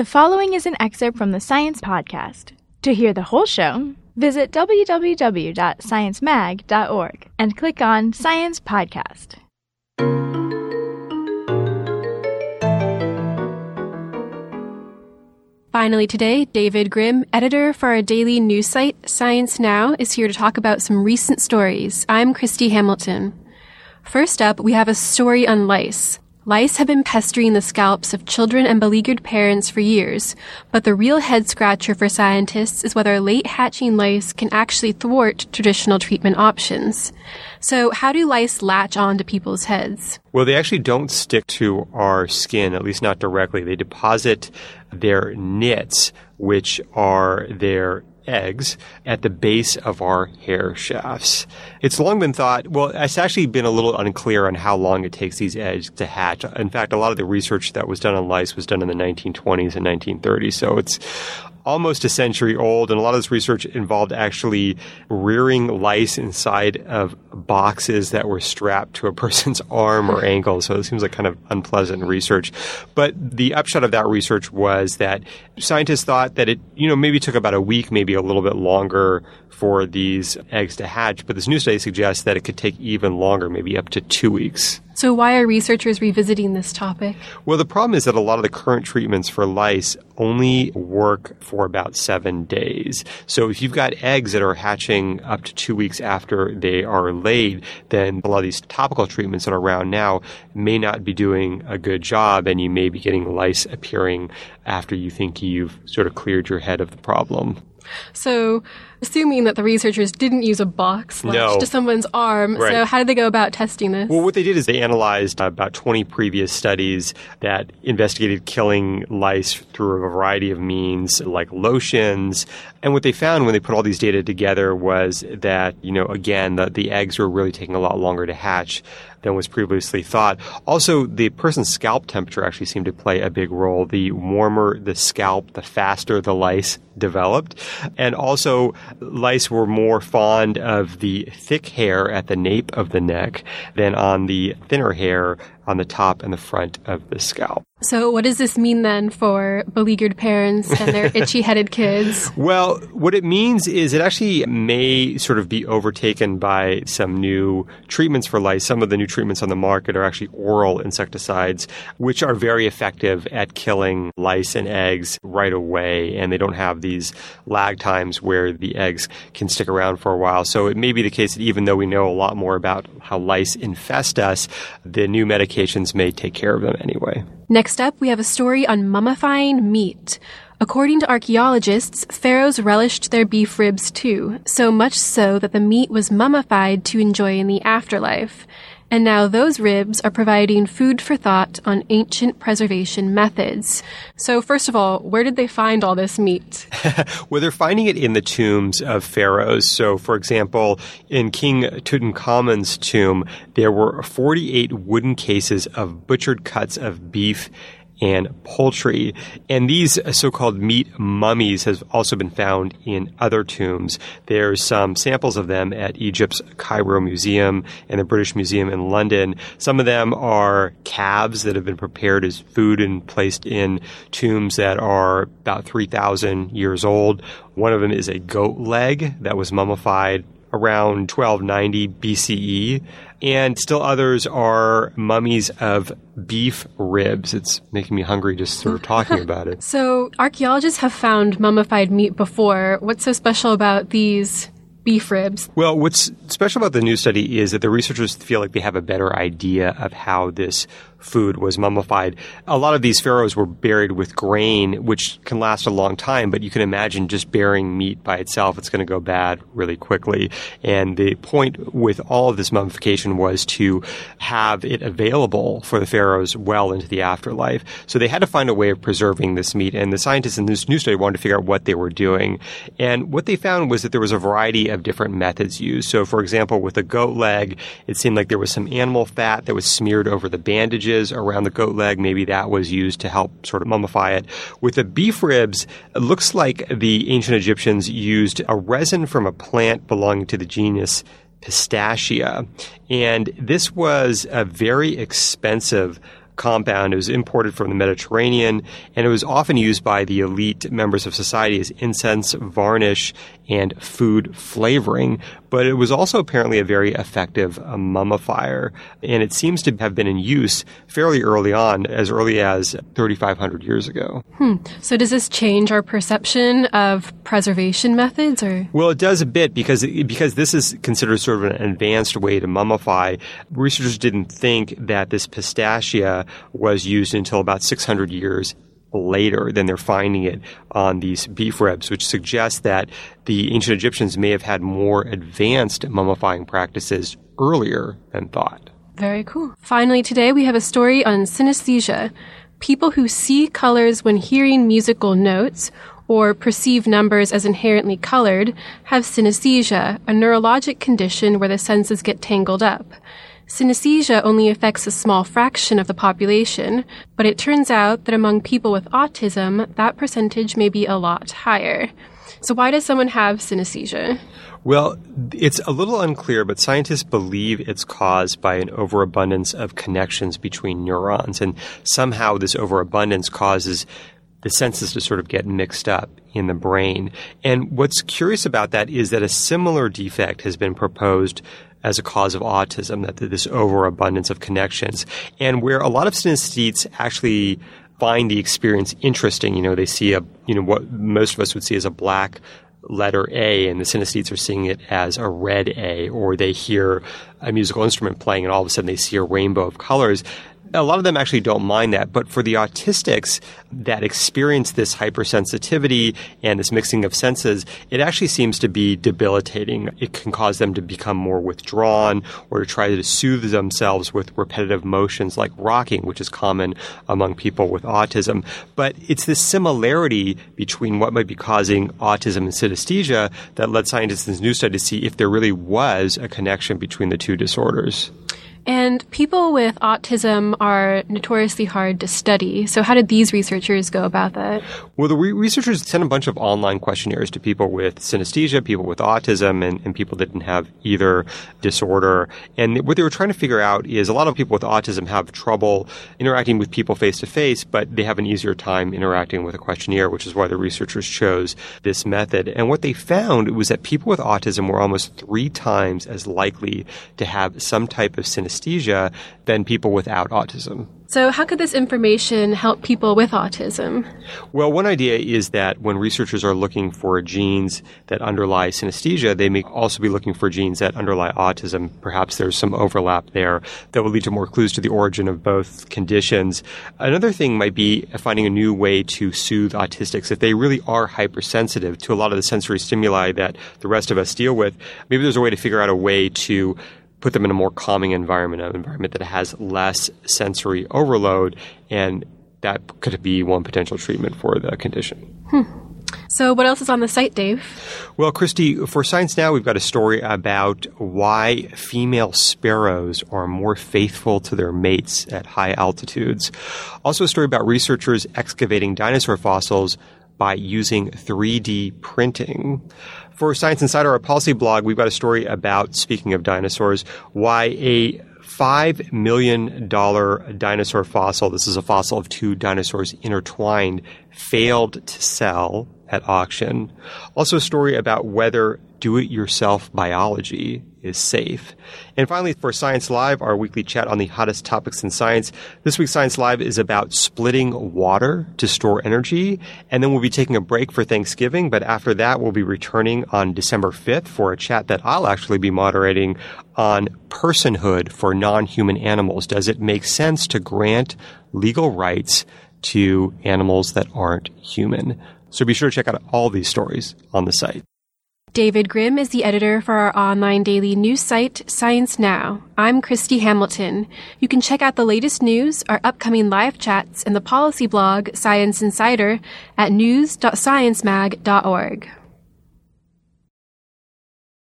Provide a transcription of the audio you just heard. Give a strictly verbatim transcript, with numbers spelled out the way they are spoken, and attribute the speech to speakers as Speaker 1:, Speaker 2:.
Speaker 1: The following is an excerpt from the Science Podcast. To hear the whole show, visit w w w dot science mag dot org and click on Science Podcast.
Speaker 2: Finally today, David Grimm, editor for our daily news site, Science Now, is here to talk about some recent stories. I'm Christy Hamilton. First up, we have a story on lice. Lice have been pestering the scalps of children and beleaguered parents for years, but the real head-scratcher for scientists is whether late-hatching lice can actually thwart traditional treatment options. So how do lice latch on to people's heads?
Speaker 3: Well, they actually don't stick to our skin, at least not directly. They deposit their nits, which are their eggs, at the base of our hair shafts. It's long been thought, well, it's actually been a little unclear on how long it takes these eggs to hatch. In fact, a lot of the research that was done on lice was done in the nineteen twenties and nineteen thirties, so it's almost a century old, and a lot of this research involved actually rearing lice inside of boxes that were strapped to a person's arm or ankle, so it seems like kind of unpleasant research. But the upshot of that research was that scientists thought that it, you know, maybe took about a week, maybe a little bit longer for these eggs to hatch, but this new study suggests that it could take even longer, maybe up to two weeks.
Speaker 2: So why are researchers revisiting this topic?
Speaker 3: Well, the problem is that a lot of the current treatments for lice only work for about seven days. So if you've got eggs that are hatching up to two weeks after they are laid, then a lot of these topical treatments that are around now may not be doing a good job, and you may be getting lice appearing after you think you've sort of cleared your head of the problem.
Speaker 2: So, assuming that the researchers didn't use a box latched
Speaker 3: no.
Speaker 2: to someone's arm,
Speaker 3: right.
Speaker 2: So how did they go about testing this?
Speaker 3: Well, what they did is they analyzed about twenty previous studies that investigated killing lice through a variety of means, like lotions. And what they found when they put all these data together was that, you know, again, the, the eggs were really taking a lot longer to hatch than was previously thought. Also, the person's scalp temperature actually seemed to play a big role. The warmer the scalp, the faster the lice developed. And also, lice were more fond of the thick hair at the nape of the neck than on the thinner hair on the top and the front of the scalp.
Speaker 2: So what does this mean then for beleaguered parents and their itchy-headed kids?
Speaker 3: Well, what it means is it actually may sort of be overtaken by some new treatments for lice. Some of the new treatments on the market are actually oral insecticides, which are very effective at killing lice and eggs right away, and they don't have these lag times where the eggs can stick around for a while. So it may be the case that even though we know a lot more about how lice infest us, the new medications may take care of them anyway.
Speaker 2: Next up, we have a story on mummifying meat. According to archaeologists, pharaohs relished their beef ribs too, so much so that the meat was mummified to enjoy in the afterlife. And now those ribs are providing food for thought on ancient preservation methods. So first of all, where did they find all this meat?
Speaker 3: Well, they're finding it in the tombs of pharaohs. So, for example, in King Tutankhamun's tomb, there were forty-eight wooden cases of butchered cuts of beef and poultry. And these so-called meat mummies have also been found in other tombs. There's some samples of them at Egypt's Cairo Museum and the British Museum in London. Some of them are calves that have been prepared as food and placed in tombs that are about three thousand years old. One of them is a goat leg that was mummified around twelve ninety B C E. And still others are mummies of beef ribs. It's making me hungry just sort of talking about it.
Speaker 2: So archaeologists have found mummified meat before. What's so special about these beef ribs?
Speaker 3: Well, what's special about the new study is that the researchers feel like they have a better idea of how this food was mummified. A lot of these pharaohs were buried with grain, which can last a long time, but you can imagine just burying meat by itself, it's going to go bad really quickly. And the point with all of this mummification was to have it available for the pharaohs well into the afterlife. So they had to find a way of preserving this meat, and the scientists in this new study wanted to figure out what they were doing. And what they found was that there was a variety of different methods used. So, for example, with the goat leg, it seemed like there was some animal fat that was smeared over the bandages around the goat leg. Maybe that was used to help sort of mummify it. With the beef ribs, it looks like the ancient Egyptians used a resin from a plant belonging to the genus Pistachia. And this was a very expensive compound. It was imported from the Mediterranean, and it was often used by the elite members of society as incense, varnish, and food flavoring. But it was also apparently a very effective uh, mummifier, and it seems to have been in use fairly early on, as early as thirty-five hundred years ago.
Speaker 2: Hmm. So does this change our perception of preservation methods? Or?
Speaker 3: Well, it does a bit because because this is considered sort of an advanced way to mummify. Researchers didn't think that this pistachia was used until about six hundred years later. Then they're finding it on these beef ribs, which suggests that the ancient Egyptians may have had more advanced mummifying practices earlier than thought.
Speaker 2: Very cool. Finally, today we have a story on synesthesia. People who see colors when hearing musical notes or perceive numbers as inherently colored have synesthesia, a neurologic condition where the senses get tangled up. Synesthesia only affects a small fraction of the population, but it turns out that among people with autism, that percentage may be a lot higher. So why does someone have synesthesia?
Speaker 3: Well, it's a little unclear, but scientists believe it's caused by an overabundance of connections between neurons, and somehow this overabundance causes the senses to sort of get mixed up in the brain. And what's curious about that is that a similar defect has been proposed as a cause of autism, that this overabundance of connections. And where a lot of synesthetes actually find the experience interesting, you know, they see a, you know, what most of us would see as a black letter A, and the synesthetes are seeing it as a red A, or they hear a musical instrument playing and all of a sudden they see a rainbow of colors. A lot of them actually don't mind that, but for the autistics that experience this hypersensitivity and this mixing of senses, it actually seems to be debilitating. It can cause them to become more withdrawn or to try to soothe themselves with repetitive motions like rocking, which is common among people with autism. But it's this similarity between what might be causing autism and synesthesia that led scientists in this new study to see if there really was a connection between the two disorders.
Speaker 2: And people with autism are notoriously hard to study. So how did these researchers go about that?
Speaker 3: Well, the re- researchers sent a bunch of online questionnaires to people with synesthesia, people with autism, and, and people that didn't have either disorder. And what they were trying to figure out is a lot of people with autism have trouble interacting with people face-to-face, but they have an easier time interacting with a questionnaire, which is why the researchers chose this method. And what they found was that people with autism were almost three times as likely to have some type of synesthesia Synesthesia than people without autism.
Speaker 2: So how could this information help people with autism?
Speaker 3: Well, one idea is that when researchers are looking for genes that underlie synesthesia, they may also be looking for genes that underlie autism. Perhaps there's some overlap there that will lead to more clues to the origin of both conditions. Another thing might be finding a new way to soothe autistics. If they really are hypersensitive to a lot of the sensory stimuli that the rest of us deal with, maybe there's a way to figure out a way to put them in a more calming environment, an environment that has less sensory overload, and that could be one potential treatment for the condition.
Speaker 2: Hmm. So what else is on the site, Dave?
Speaker 3: Well, Christy, for Science Now, we've got a story about why female sparrows are more faithful to their mates at high altitudes. Also a story about researchers excavating dinosaur fossils by using three D printing. For Science Insider, our policy blog, we've got a story about, speaking of dinosaurs, why a five million dollars dinosaur fossil, this is a fossil of two dinosaurs intertwined, failed to sell at auction. Also a story about whether do-it-yourself biology is safe. And finally, for Science Live, our weekly chat on the hottest topics in science, this week's Science Live is about splitting water to store energy. And then we'll be taking a break for Thanksgiving. But after that, we'll be returning on December fifth for a chat that I'll actually be moderating on personhood for non-human animals. Does it make sense to grant legal rights to animals that aren't human? So be sure to check out all these stories on the site.
Speaker 2: David Grimm is the editor for our online daily news site, Science Now. I'm Christy Hamilton. You can check out the latest news, our upcoming live chats, and the policy blog, Science Insider, at news dot science mag dot org.